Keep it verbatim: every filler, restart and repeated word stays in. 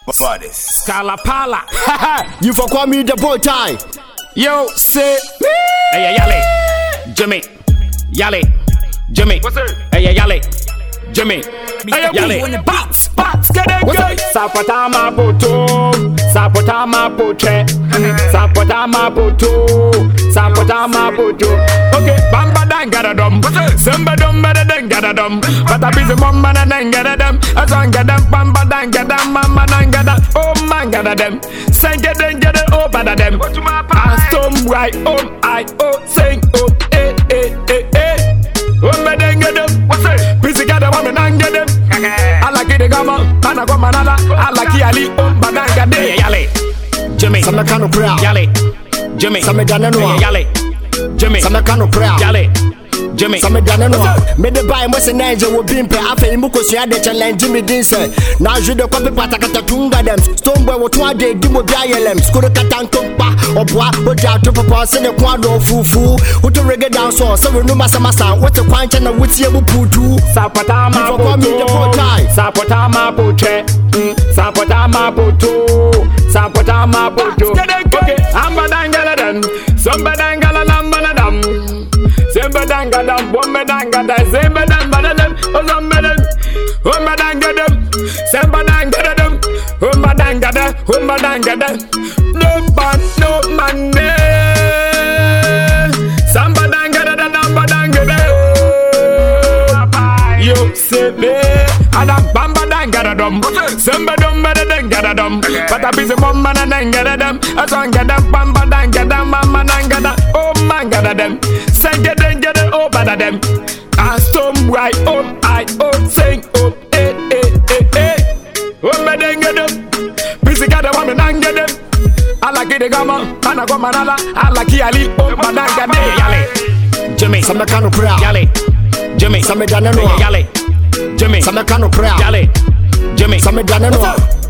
Bodies. Kalapala. You for call me the bow tie. Yo, say. Hey, Yale. Jimmy. Yale. Jimmy. What's up? Hey, Yale. Jimmy. Hey, Yale. Bots, bots, get it good. Sapotama poto. Sapotama poche. Sapotama poto. Sapotama poto. Okay, bamba dang gada dum. Samba dum bada dang gada dum. But I busy mama dang gada dum. As I gada bamba dang gada mama dang gada. Oh man gada them. Sing get them get it oh bada them. I stum right oh I oh sing oh eh eh eh eh. Oh me dang gada. What's it? Busy gada woman dang gada. I like it gama. Mana go manala. I like yali oh bada gada. Yale. Jimmy. Some kind of crowd. Yale. Jimmy. Some dana no. Yale. Jimmy. Some kind of crowd. Yale. Jimmy. Some dana no. Me the buy mo se nanje wo bimpe afa imu ko so ade challenge Jimmy din say. Na jude copy patakata tunga dem. Stone boy wo to ade di mo bia yelem. Skoro katanko pa obwa oja to papa se ne kwa do fufu. Wo to reggae dance so so no masa masa. What the kwancha na wutie bu putu. Sapota ma poto. Sapota ma poche. Sapota ma poto. Sapota ma poto. Okay, amba dangala dan. Somba dangala lamba na dam. Semba dangala dam. Bomba dangala. Semba dangala dam. Ozomba dam. Omba dangala dam. Semba dangala dam. Omba dangala. Omba dangala. No man, no man. Samba dangala dam. Samba dangala. Yo se me. Adam bamba dangala dam. Semba dam bada dangala dam. But I busy mama na dangala dam. As I gada bamba dangala mama dangala. Oh man gada them. Sing get them get it oh bada them. I stum right oh I oh sing oh eh eh eh eh. Oh me dangala them. Busy gada woman dangala them. I like it gama. Ana go manala. I like yali oh badangala. Yale. Jimmy. Some kind of crowd. Yale. Jimmy. Some dana no. Yale. Jimmy. Some kind of crowd. Yale. Jimmy. Some dana no.